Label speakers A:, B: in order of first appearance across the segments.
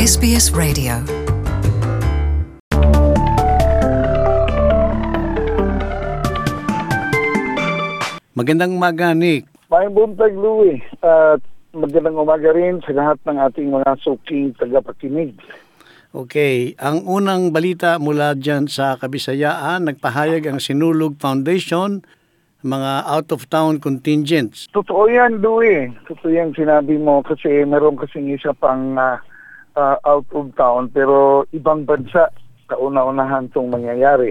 A: SBS Radio.
B: Magandang umaga, Nick.
C: May buntag, Louie. At magandang umaga rin sa lahat ng ating mga suking tagapakinig.
B: Okay, ang unang balita mula dyan sa Kabisayaan, nagpahayag ang Sinulog Foundation, mga out-of-town contingents.
C: Totoo yan, Louie. Totoo yan sinabi mo kasi meron kasing isa pang out of town pero ibang bansa kauna-unahan itong mangyayari.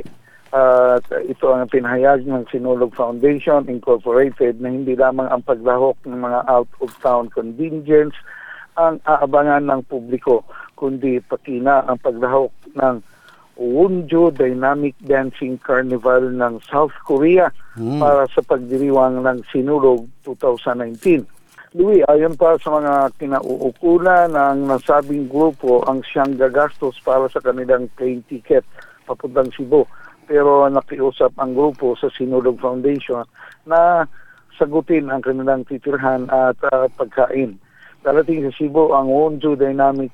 C: Ito ang pinahayag ng Sinulog Foundation Incorporated na hindi lamang ang paglahok ng mga out-of-town contingents ang aabangan ng publiko, kundi pati na ang paglahok ng Wonju Dynamic Dancing Carnival ng South Korea para sa pagdiriwang ng Sinulog 2019. Louie, ayon pa sa mga kinauukulan ng nasabing grupo ang siyang gagastos para sa kanilang plane ticket papuntang Cebu. Pero nakiusap ang grupo sa Sinulog Foundation na sagutin ang kanilang titirhan at pagkain. Darating sa Cebu ang Wonju Dynamic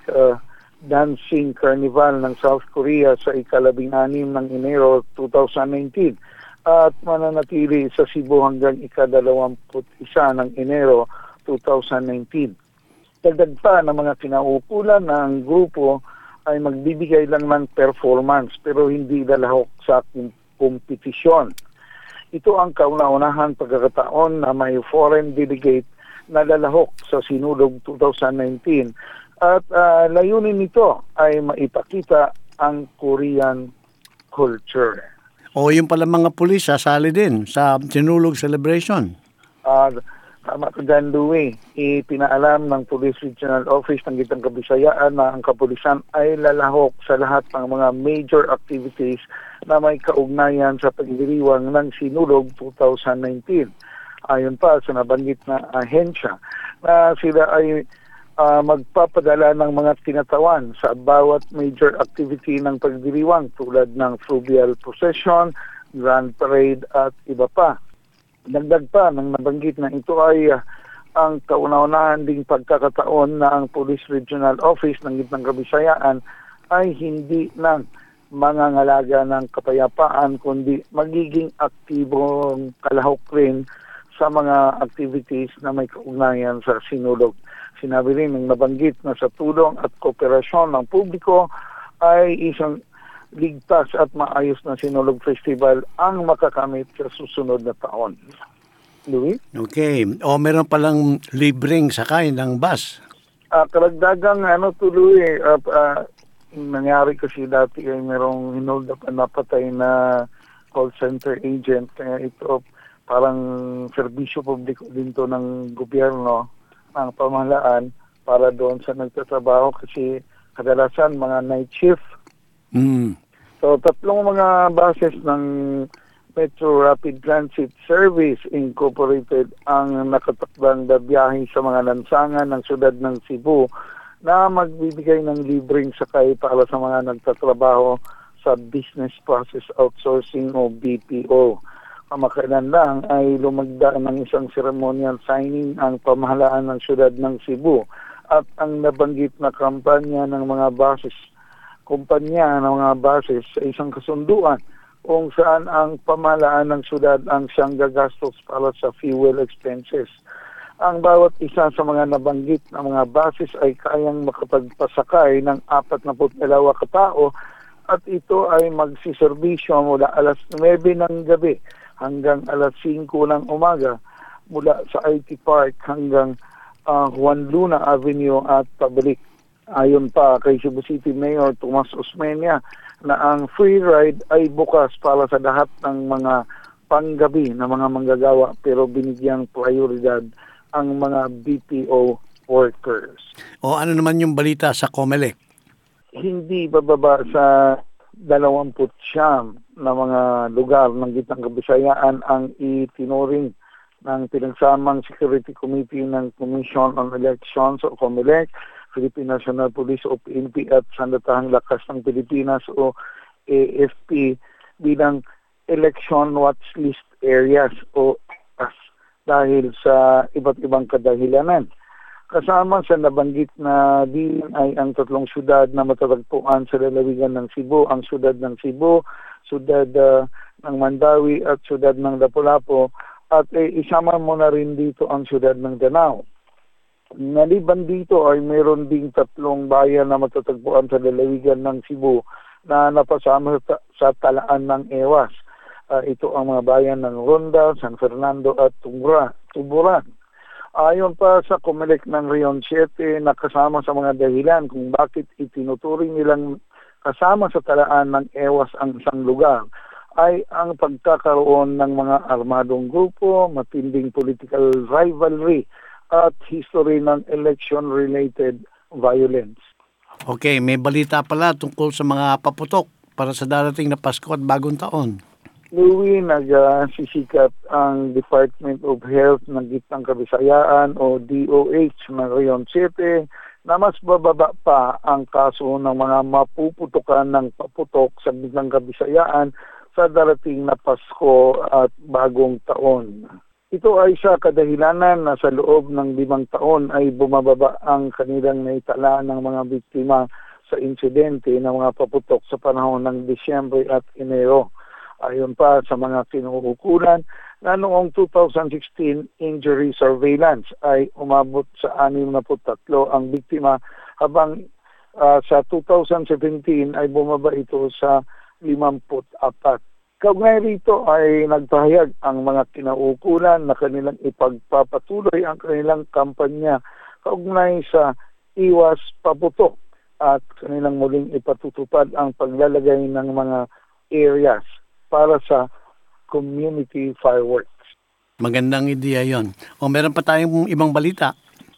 C: Dancing Carnival ng South Korea sa ika-16 ng Enero 2019 at mananatili sa Cebu hanggang ika-21 ng Enero 2019. Dagdag pa ng mga kinaukulan ng grupo ay magbibigay lang ng performance pero hindi lalahok sa kompetisyon. Ito ang kauna-unahang pagkakataon na may foreign delegate na lalahok sa Sinulog 2019 at layunin nito ay maipakita ang Korean culture.
B: O yung pala mga pulis sasali din sa Sinulog Celebration.
C: Tama ka dyan, Louie. Ipinaalam ng Police Regional Office ng Gitang Kabisayaan na ang kapulisan ay lalahok sa lahat ng mga major activities na may kaugnayan sa pagdiriwang ng Sinulog 2019. Ayon pa sa nabanggit na ahensya na sila ay magpapadala ng mga tinatawan sa bawat major activity ng pagdiriwang tulad ng fluvial procession, grand parade at iba pa. Dagdag pa ng nabanggit na ito ay ang kauna-unahan ding pagkakataon na ang Police Regional Office ng Gitnang Kabisayaan ay hindi ng mangangalaga ng kapayapaan kundi magiging aktibong kalahok rin sa mga activities na may kaugnayan sa Sinulog. Sinabi rin ng nabanggit na sa tulong at kooperasyon ng publiko ay isang ligtas at maayos na Sinulog Festival ang makakamit sa susunod na taon. Louie?
B: Okay. O meron palang libreng sakay ng bus.
C: Karagdagang Louie, nangyari kasi dati ay merong hinold up na napatay na call center agent. Kaya ito parang serbisyo publiko din to ng gobyerno, ng pamahalaan para doon sa nagtatrabaho kasi kadalasan mga night shift. So, tatlong mga bases ng Metro Rapid Transit Service Incorporated ang nakatakdang biyahe sa mga lansangan ng siyudad ng Cebu na magbibigay ng libreng sakay para sa mga nagtatrabaho sa Business Process Outsourcing o BPO. Kamakailan lang ay lumagda ng isang ceremonial signing ang pamahalaan ng siyudad ng Cebu at ang nabanggit na kampanya ng mga bases kumpanya ng mga bases sa isang kasunduan kung saan ang pamahalaan ng syudad ang siyang gagastos para sa fuel expenses. Ang bawat isa sa mga nabanggit na mga bases ay kayang makapagpasakay ng 42 katao at ito ay magsiservisyo mula alas 9 ng gabi hanggang alas 5 ng umaga mula sa IT Park hanggang Juan Luna Avenue at pabalik. Ayon pa kay Cebu City Mayor Tomas Osmeña na ang free ride ay bukas para sa lahat ng mga panggabi na mga manggagawa pero binigyang prioridad ang mga BPO workers.
B: O ano naman yung balita sa COMELEC?
C: Hindi bababa sa 29 na mga lugar ng Gitnang Kabisayaan ang itinuring ng pinagsamang Security Committee ng Commission on Elections o COMELEC, Philippine National Police o PNP at Sandatahang Lakas ng Pilipinas o AFP bilang election watch list areas o dahil sa iba't ibang kadahilanan. Kasama sa nabanggit na din ay ang tatlong syudad na matatagpuan sa lalawigan ng Cebu, ang syudad ng Cebu, syudad ng Mandawi at syudad ng Lapu-Lapu, at isama mo na rin dito ang syudad ng Danao. Naliban dito ay mayroon ding tatlong bayan na matatagpuan sa lalawigan ng Cebu na napasama sa talaan ng Ewas. Ito ang mga bayan ng Ronda, San Fernando at Tuburan. Ayon pa sa COMELEC ng Region 7 na kasama sa mga dahilan kung bakit itinuturing nilang kasama sa talaan ng Ewas ang isang lugar ay ang pagkakaroon ng mga armadong grupo, matinding political rivalry at history ng election-related violence.
B: Okay, may balita pala tungkol sa mga paputok para sa darating na Pasko at Bagong Taon.
C: Louie, nagsisikat ang Department of Health ng Gitnang Kabisayaan o DOH ng Region 7 na mas bababa pa ang kaso ng mga mapuputukan ng paputok sa Gitnang Kabisayaan sa darating na Pasko at Bagong Taon. Ito ay sa kadahilanan na sa loob ng 5 taon ay bumababa ang kanilang naitala ng mga biktima sa insidente ng mga paputok sa panahon ng Disyembre at Enero. Ayon pa sa mga kinuukulan na noong 2016 injury surveillance ay umabot sa 63 ang biktima habang sa 2017 ay bumaba ito sa 54. Kaugnay rito ay nagpahayag ang mga kinaukulan na kanilang ipagpapatuloy ang kanilang kampanya kaugnay sa iwas paputok at kanilang muling ipatutupad ang paglalagay ng mga areas para sa community fireworks.
B: Magandang ideya yon. O meron pa tayong ibang balita.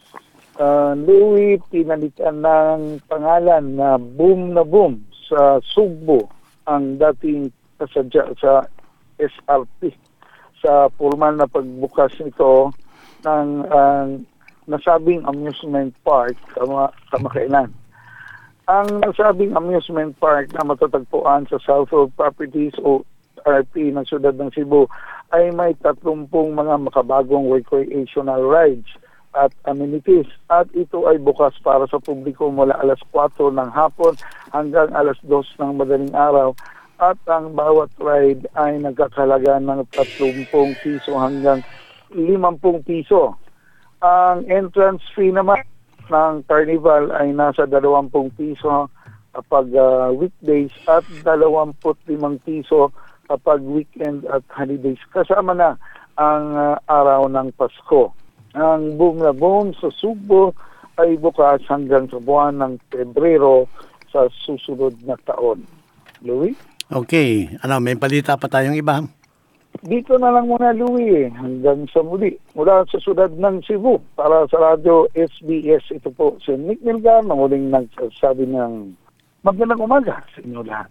C: Louie, pinalitan ng pangalan na Boom na Boom sa Sugbo ang dating kasadya sa SRP sa formal na pagbukas nito ng nasabing amusement park kamakailan. Ang nasabing amusement park na matatagpuan sa Southwold Properties o RP ng Siyudad ng Cebu ay may 30 mga makabagong recreational rides at amenities at ito ay bukas para sa publiko mula alas 4 ng hapon hanggang alas 2 ng madaling araw at ang bawat ride ay nagkakalaga ng 30 piso hanggang 50 piso. Ang entrance fee naman ng carnival ay nasa 20 piso kapag weekdays at 25 piso kapag weekend at holidays. Kasama na ang araw ng Pasko. Ang Boom na Boom sa Sugbo ay bukas hanggang sa buwan ng Pebrero sa susunod na taon. Louie?
B: Okay, may balita pa tayong iba.
C: Dito na lang muna, Louie. Hanggang sa muli. Mula sa Siyudad ng Cebu para sa Radyo SBS. Ito po si Nick Melgar na muling nagsasabi ng magandang umaga sa inyo lahat.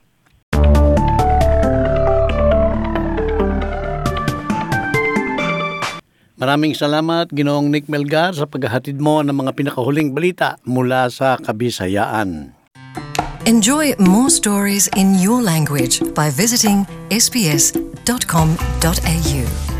B: Maraming salamat, Ginoong Nick Melgar, sa paghahatid mo ng mga pinakahuling balita mula sa Kabisayaan.
A: Enjoy more stories in your language by visiting sbs.com.au.